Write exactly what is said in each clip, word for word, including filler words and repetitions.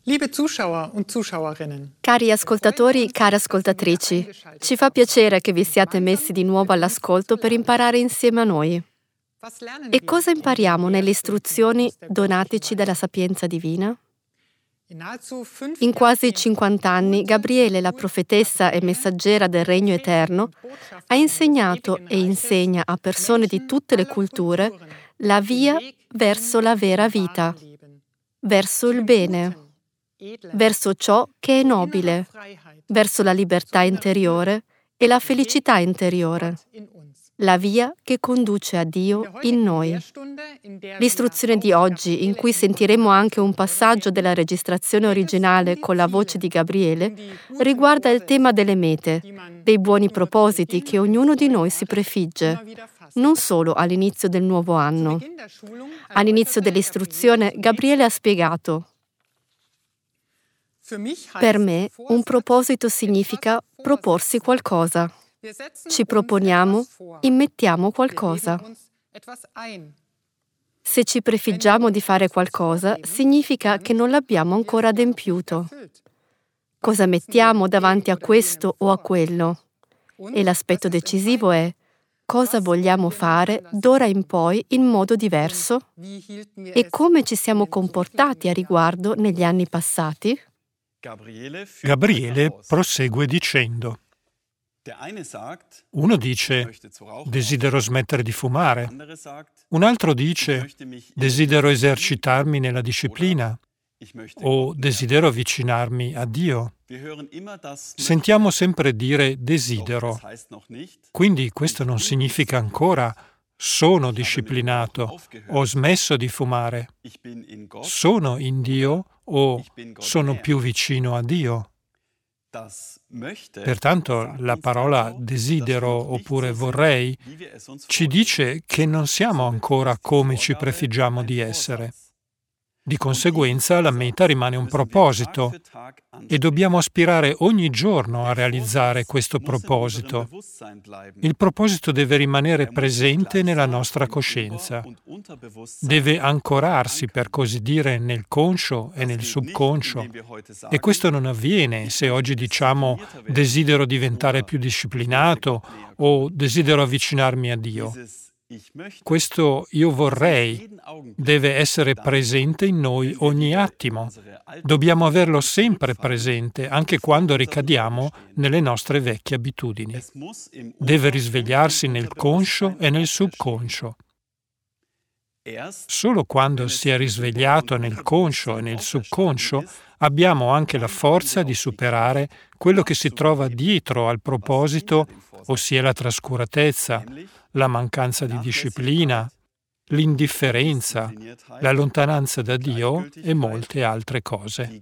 Liebe Zuschauer und Zuschauerinnen. Cari ascoltatori, care ascoltatrici, ci fa piacere che vi siate messi di nuovo all'ascolto per imparare insieme a noi. E cosa impariamo nelle istruzioni donateci dalla sapienza divina? In quasi cinquanta anni, Gabriele, la profetessa e messaggera del Regno Eterno, ha insegnato e insegna a persone di tutte le culture la via verso la vera vita, verso il bene, verso ciò che è nobile, verso la libertà interiore e la felicità interiore, la via che conduce a Dio in noi. L'istruzione di oggi, in cui sentiremo anche un passaggio della registrazione originale con la voce di Gabriele, riguarda il tema delle mete, dei buoni propositi che ognuno di noi si prefigge, non solo all'inizio del nuovo anno. All'inizio dell'istruzione, Gabriele ha spiegato: per me, un proposito significa proporsi qualcosa. Ci proponiamo, immettiamo qualcosa. Se ci prefiggiamo di fare qualcosa, significa che non l'abbiamo ancora adempiuto. Cosa mettiamo davanti a questo o a quello? E l'aspetto decisivo è: cosa vogliamo fare d'ora in poi in modo diverso? E come ci siamo comportati a riguardo negli anni passati? Gabriele prosegue dicendo: uno dice desidero smettere di fumare, un altro dice desidero esercitarmi nella disciplina o desidero avvicinarmi a Dio. Sentiamo sempre dire desidero, quindi questo non significa ancora sono disciplinato, ho smesso di fumare, sono in Dio o sono più vicino a Dio. Pertanto la parola desidero oppure vorrei ci dice che non siamo ancora come ci prefiggiamo di essere. Di conseguenza la meta rimane un proposito e dobbiamo aspirare ogni giorno a realizzare questo proposito. Il proposito deve rimanere presente nella nostra coscienza. Deve ancorarsi, per così dire, nel conscio e nel subconscio. E questo non avviene se oggi diciamo desidero diventare più disciplinato o desidero avvicinarmi a Dio. Questo io vorrei deve essere presente in noi ogni attimo. Dobbiamo averlo sempre presente, anche quando ricadiamo nelle nostre vecchie abitudini. Deve risvegliarsi nel conscio e nel subconscio. Solo quando si è risvegliato nel conscio e nel subconscio abbiamo anche la forza di superare quello che si trova dietro al proposito, ossia la trascuratezza, la mancanza di disciplina, l'indifferenza, la lontananza da Dio e molte altre cose.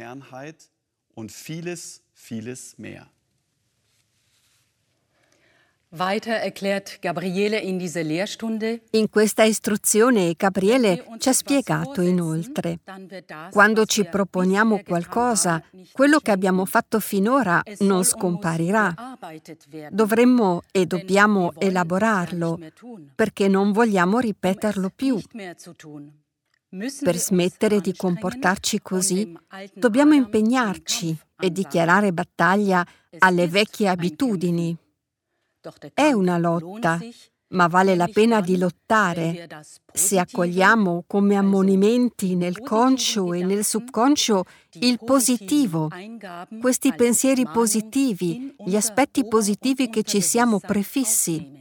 In questa istruzione Gabriele ci ha spiegato inoltre: quando ci proponiamo qualcosa, quello che abbiamo fatto finora non scomparirà. Dovremmo e dobbiamo elaborarlo, perché non vogliamo ripeterlo più. Per smettere di comportarci così, dobbiamo impegnarci e dichiarare battaglia alle vecchie abitudini. È una lotta, ma vale la pena di lottare se accogliamo come ammonimenti nel conscio e nel subconscio il positivo, questi pensieri positivi, gli aspetti positivi che ci siamo prefissi.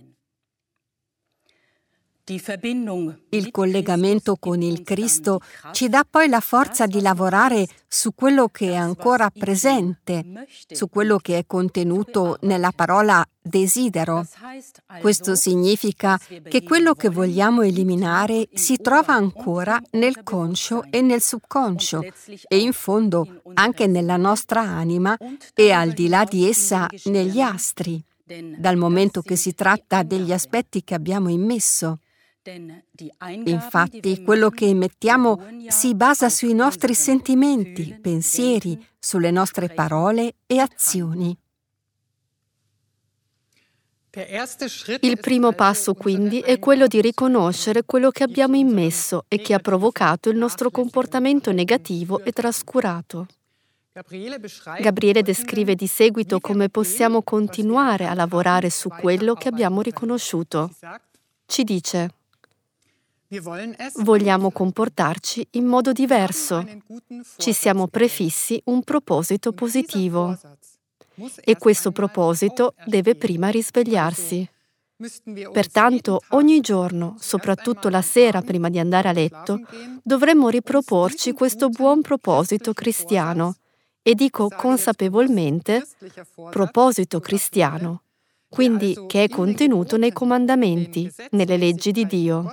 Il collegamento con il Cristo ci dà poi la forza di lavorare su quello che è ancora presente, su quello che è contenuto nella parola desidero. Questo significa che quello che vogliamo eliminare si trova ancora nel conscio e nel subconscio e in fondo anche nella nostra anima e al di là di essa negli astri, dal momento che si tratta degli aspetti che abbiamo immesso. Infatti, quello che emettiamo si basa sui nostri sentimenti, pensieri, sulle nostre parole e azioni. Il primo passo quindi è quello di riconoscere quello che abbiamo immesso e che ha provocato il nostro comportamento negativo e trascurato. Gabriele descrive di seguito come possiamo continuare a lavorare su quello che abbiamo riconosciuto. Ci dice: vogliamo comportarci in modo diverso. Ci siamo prefissi un proposito positivo. E questo proposito deve prima risvegliarsi. Pertanto, ogni giorno, soprattutto la sera prima di andare a letto, dovremmo riproporci questo buon proposito cristiano. E dico consapevolmente proposito cristiano, quindi che è contenuto nei comandamenti, nelle leggi di Dio.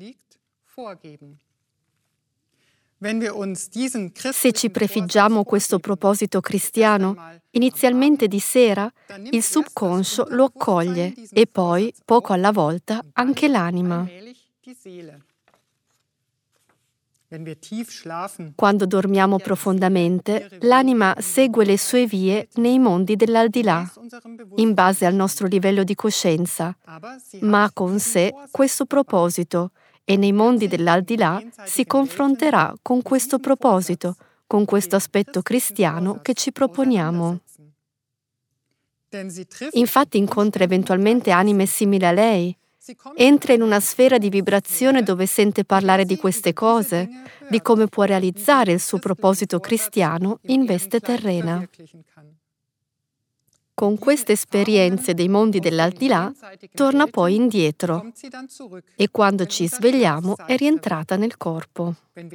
Se ci prefiggiamo questo proposito cristiano, inizialmente di sera, il subconscio lo accoglie e poi, poco alla volta, anche l'anima. Quando dormiamo profondamente, l'anima segue le sue vie nei mondi dell'aldilà, in base al nostro livello di coscienza, ma ha con sé questo proposito e nei mondi dell'aldilà si confronterà con questo proposito, con questo aspetto cristiano che ci proponiamo. Infatti incontra eventualmente anime simili a lei, entra in una sfera di vibrazione dove sente parlare di queste cose, di come può realizzare il suo proposito cristiano in veste terrena. Con queste esperienze dei mondi dell'aldilà, torna poi indietro e quando ci svegliamo è rientrata nel corpo.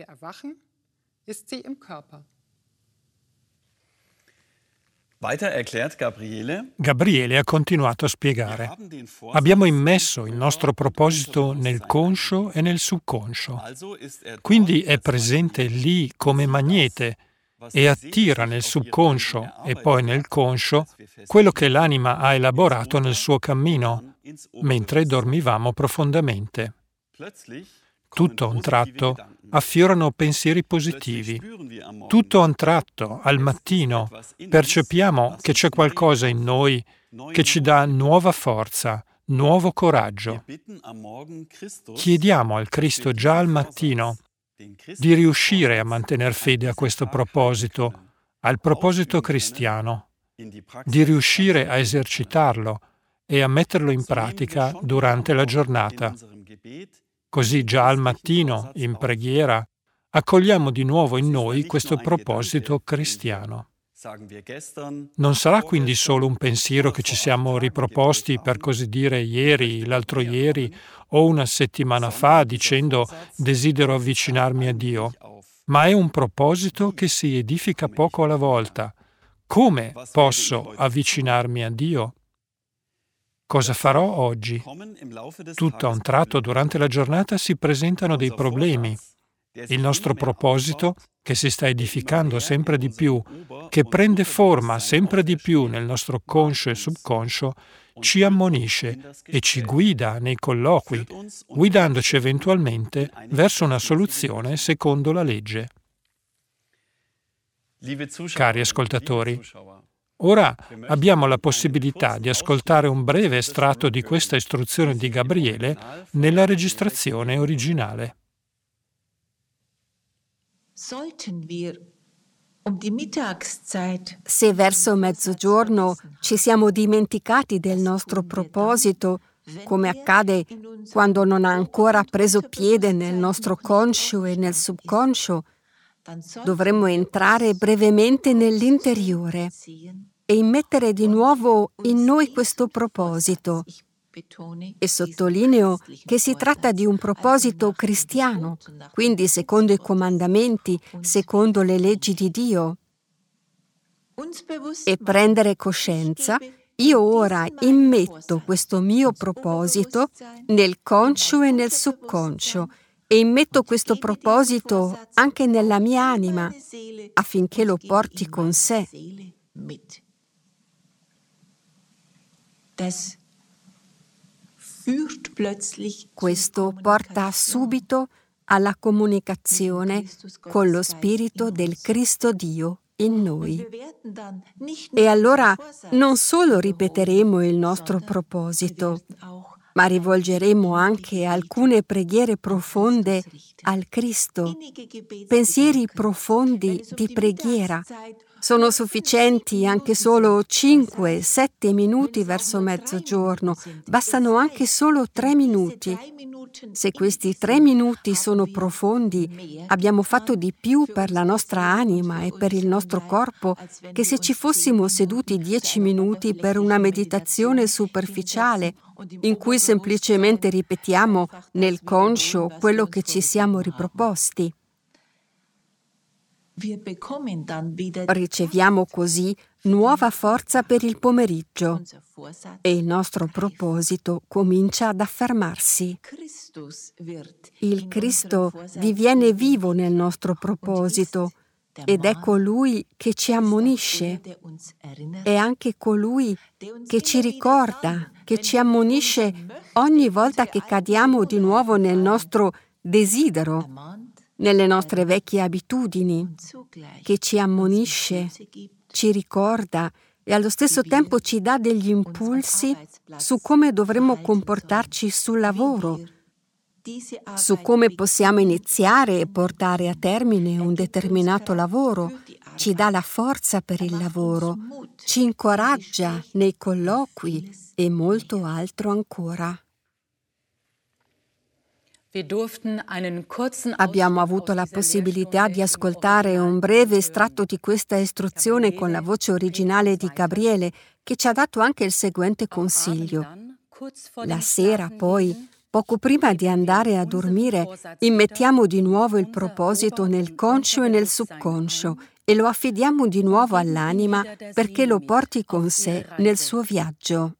Gabriele ha continuato a spiegare: abbiamo immesso il nostro proposito nel conscio e nel subconscio, quindi è presente lì come magnete e attira nel subconscio e poi nel conscio quello che l'anima ha elaborato nel suo cammino, mentre dormivamo profondamente. Tutto a un tratto affiorano pensieri positivi. Tutto a un tratto, al mattino, percepiamo che c'è qualcosa in noi che ci dà nuova forza, nuovo coraggio. Chiediamo al Cristo già al mattino di riuscire a mantenere fede a questo proposito, al proposito cristiano, di riuscire a esercitarlo e a metterlo in pratica durante la giornata. Così già al mattino, in preghiera, accogliamo di nuovo in noi questo proposito cristiano. Non sarà quindi solo un pensiero che ci siamo riproposti, per così dire, ieri, l'altro ieri o una settimana fa dicendo desidero avvicinarmi a Dio, ma è un proposito che si edifica poco alla volta. Come posso avvicinarmi a Dio? Cosa farò oggi? Tutto a un tratto durante la giornata si presentano dei problemi. Il nostro proposito, che si sta edificando sempre di più, che prende forma sempre di più nel nostro conscio e subconscio, ci ammonisce e ci guida nei colloqui, guidandoci eventualmente verso una soluzione secondo la legge. Cari ascoltatori, ora abbiamo la possibilità di ascoltare un breve estratto di questa istruzione di Gabriele nella registrazione originale. Se verso mezzogiorno ci siamo dimenticati del nostro proposito, come accade quando non ha ancora preso piede nel nostro conscio e nel subconscio, dovremmo entrare brevemente nell'interiore e immettere di nuovo in noi questo proposito. E sottolineo che si tratta di un proposito cristiano, quindi secondo i comandamenti, secondo le leggi di Dio. E prendere coscienza, io ora immetto questo mio proposito nel conscio e nel subconscio e immetto questo proposito anche nella mia anima affinché lo porti con sé. Questo porta subito alla comunicazione con lo Spirito del Cristo Dio in noi. E allora non solo ripeteremo il nostro proposito, ma rivolgeremo anche alcune preghiere profonde al Cristo, pensieri profondi di preghiera. Sono sufficienti anche solo cinque sette minuti verso mezzogiorno, bastano anche solo tre minuti. Se questi tre minuti sono profondi, abbiamo fatto di più per la nostra anima e per il nostro corpo che se ci fossimo seduti dieci minuti per una meditazione superficiale, in cui semplicemente ripetiamo nel conscio quello che ci siamo riproposti. Riceviamo così nuova forza per il pomeriggio e il nostro proposito comincia ad affermarsi. Il Cristo diviene vivo nel nostro proposito ed è colui che ci ammonisce. È anche colui che ci ricorda, che ci ammonisce ogni volta che cadiamo di nuovo nel nostro desidero, nelle nostre vecchie abitudini, che ci ammonisce, ci ricorda e allo stesso tempo ci dà degli impulsi su come dovremmo comportarci sul lavoro, su come possiamo iniziare e portare a termine un determinato lavoro, ci dà la forza per il lavoro, ci incoraggia nei colloqui e molto altro ancora. Abbiamo avuto la possibilità di ascoltare un breve estratto di questa istruzione con la voce originale di Gabriele, che ci ha dato anche il seguente consiglio. La sera, poi, poco prima di andare a dormire, immettiamo di nuovo il proposito nel conscio e nel subconscio e lo affidiamo di nuovo all'anima perché lo porti con sé nel suo viaggio.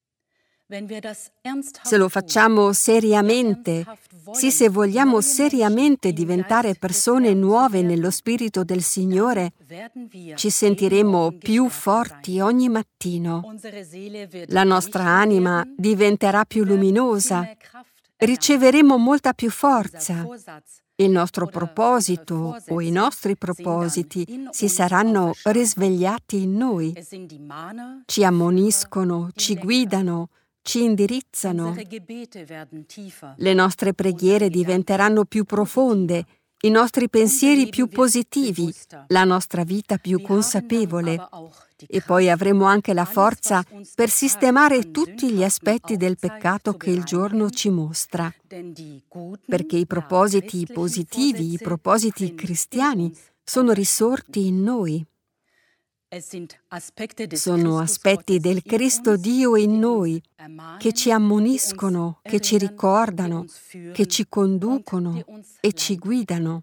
Se lo facciamo seriamente, sì, se vogliamo seriamente diventare persone nuove nello Spirito del Signore, ci sentiremo più forti ogni mattino. La nostra anima diventerà più luminosa, riceveremo molta più forza. Il nostro proposito o i nostri propositi si saranno risvegliati in noi. Ci ammoniscono, ci guidano, ci indirizzano. Le nostre preghiere diventeranno più profonde, i nostri pensieri più positivi, la nostra vita più consapevole. E poi avremo anche la forza per sistemare tutti gli aspetti del peccato che il giorno ci mostra. Perché i propositi positivi, i propositi cristiani, sono risorti in noi. Sono aspetti del Cristo Dio in noi, che ci ammoniscono, che ci ricordano, che ci conducono e ci guidano.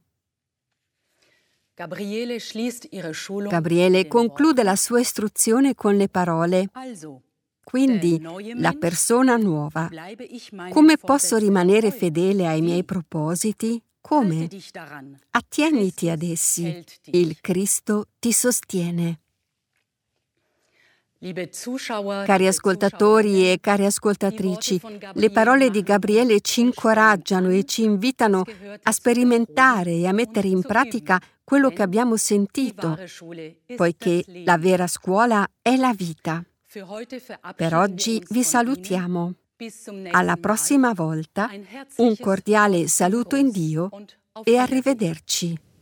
Gabriele conclude la sua istruzione con le parole: quindi, la persona nuova, come posso rimanere fedele ai miei propositi? Come? Attieniti ad essi, il Cristo ti sostiene. Cari ascoltatori e cari ascoltatrici, le parole di Gabriele ci incoraggiano e ci invitano a sperimentare e a mettere in pratica quello che abbiamo sentito, poiché la vera scuola è la vita. Per oggi vi salutiamo. Alla prossima volta, un cordiale saluto in Dio e arrivederci.